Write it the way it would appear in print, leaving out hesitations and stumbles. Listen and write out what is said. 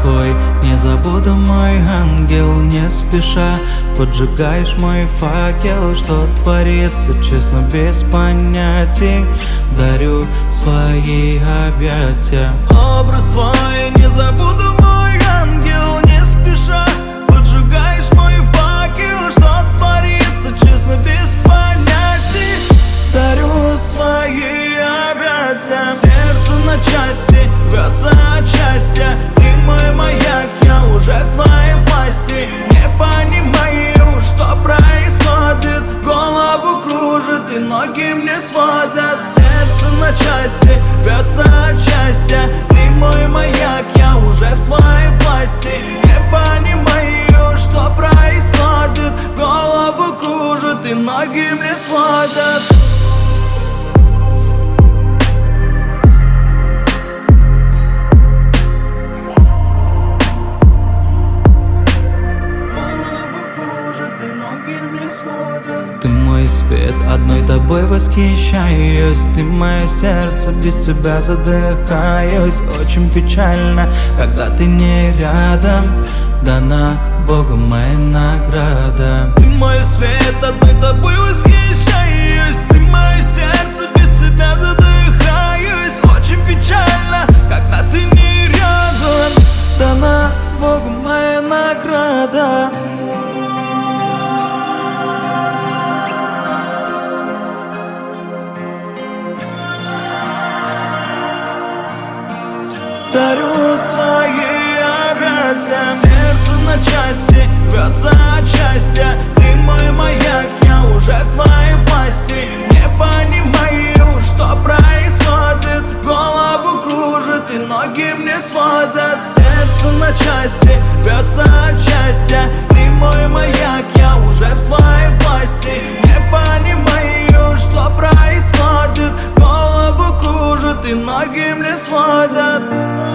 плохой. Не забуду, мой ангел, не спеша поджигаешь мой факел. Что творится, честно, без понятий. Дарю свои объятия. Образ твой не забуду, мой ангел, не спеша поджигаешь мой факел. Что творится, честно, без понятий. Дарю свои объятия. Сердце на части рвется от счастья. Ты мой маяк, я уже в твоей власти. Не понимаю, что происходит. Голову кружит и ноги мне сводят. Сердце на части рвется от счастья. Ты мой маяк, я уже в твоей власти. Не понимаю, что происходит. Голову кружит и ноги мне сводят. Ты мой свет, одной тобой восхищаюсь. Ты мое сердце, без тебя задыхаюсь. Очень печально, когда ты не рядом. Дана Богу моя награда. Ты мой свет, одной тобой восхищаюсь. Ты мое сердце, без тебя задыхаюсь. Очень печально, когда ты не рядом. Дана Богу моя награда. Дарю свои объятия. Сердце на части рвется от счастья. Ты мой маяк, я уже в твоей власти. Не понимаю, что происходит. Голову кружит и ноги мне сводят. Сердце на части рвется от счастья. Ты мой маяк, я уже в твоей власти. Не понимаю, что происходит. Голову кружит и ноги мне сводят.